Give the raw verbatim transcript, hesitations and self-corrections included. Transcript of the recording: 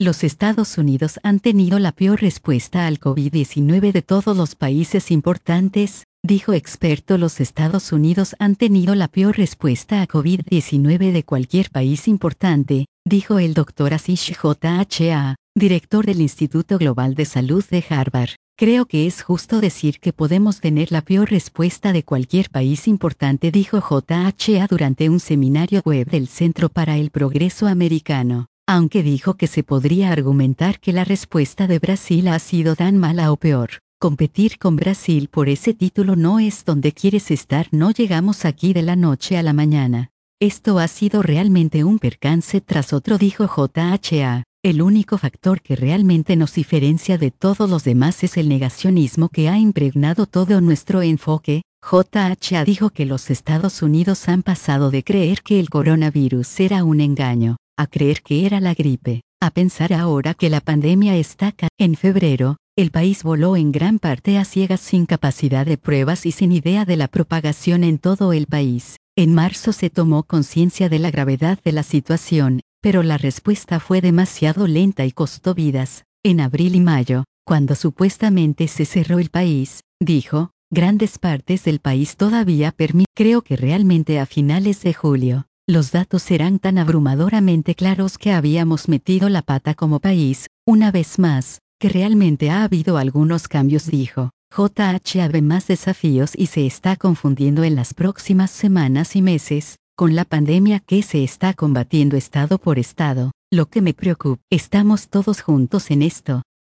Los Estados Unidos han tenido la peor respuesta al COVID diecinueve de todos los países importantes, dijo experto. Los Estados Unidos han tenido la peor respuesta a COVID diecinueve de cualquier país importante, dijo el doctor Ashish Jha, director del Instituto Global de Salud de Harvard. Creo que es justo decir que podemos tener la peor respuesta de cualquier país importante, dijo Jha durante un seminario web del Centro para el Progreso Americano. Aunque dijo que se podría argumentar que la respuesta de Brasil ha sido tan mala o peor. Competir con Brasil por ese título no es donde quieres estar. No llegamos aquí de la noche a la mañana. Esto ha sido realmente un percance tras otro, dijo Jha. El único factor que realmente nos diferencia de todos los demás es el negacionismo que ha impregnado todo nuestro enfoque. Jha dijo que los Estados Unidos han pasado de creer que el coronavirus era un engaño, a creer que era la gripe, a pensar ahora que la pandemia está acá. En febrero, el país voló en gran parte a ciegas, sin capacidad de pruebas y sin idea de la propagación en todo el país. En marzo se tomó conciencia de la gravedad de la situación, pero la respuesta fue demasiado lenta y costó vidas. En abril y mayo, cuando supuestamente se cerró el país, dijo, grandes partes del país todavía permiten. Creo que realmente a finales de julio, los datos serán tan abrumadoramente claros que habíamos metido la pata como país, una vez más, que realmente ha habido algunos cambios, dijo. Jha ve más desafíos y se está confundiendo en las próximas semanas y meses, con la pandemia que se está combatiendo estado por estado. Lo que me preocupa, estamos todos juntos en esto.